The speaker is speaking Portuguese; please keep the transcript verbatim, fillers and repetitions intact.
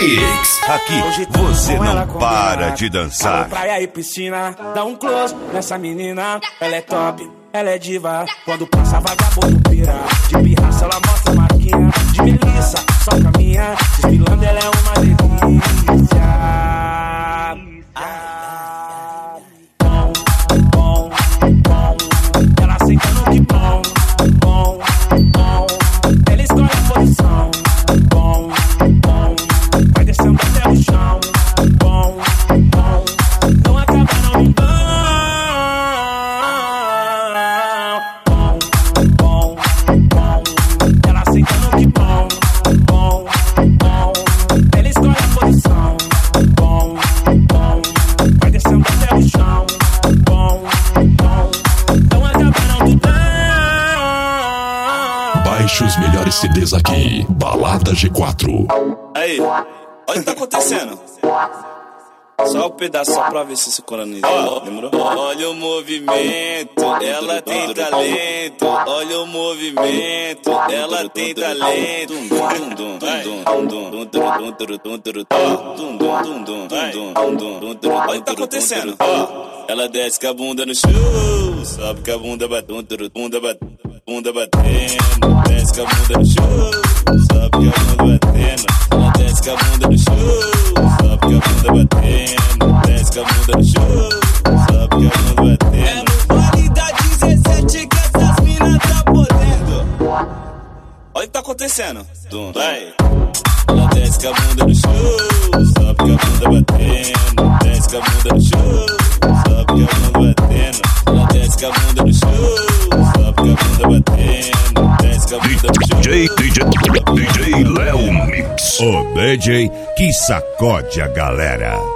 Mix. Aqui você não para de dançar. Praia e piscina, dá um close nessa menina. Ela é top, ela é diva. Quando passa vagabundo pira. De pirraça ela mostra a marquinha. De melissa, só caminha. Desfilando ela é uma delícia. Bom, bom, bom. Ela senta no que bom, bom, bom. Ela escolhe a posição. Bom, bom. Vai descendo até o chão. Bom, bom. Não acaba não me dão. Bom, bom, bom. Ela senta no que bom, bom, bom. Ela escolhe a posição. Bom, bom. Vai descendo até o chão. Bom, bom. Não acaba não me dão. Baixe os melhores C Ds aqui. Balada G quatro. Aí, olha o que tá acontecendo. Só um pedaço só pra ver se se coloniza. Lembrou? Olha o movimento, ela tem talento. Olha o movimento, ela tem talento. Olha o que tá acontecendo. Ela desce com a bunda no chão, sobe com a bunda batendo, bunda batendo, bunda batendo. Desce com a bunda no chão, sobe com a bunda batendo. Ela desce com a bunda no chão, sobe com a bunda batendo. Desce com a bunda no chão, sobe com a bunda batendo. É no vale da dezessete que essas minas tá podendo. Olha o que tá acontecendo. Vai. Ela desce com a bunda no chão, sobe com a bunda batendo. Desce com a bunda no chão, sobe com a bunda batendo. Ela desce com a bunda no chão, sobe com a bunda batendo. Desce com a bunda no chão. D J, D J, D J Léo Mix. O D J que sacode a galera.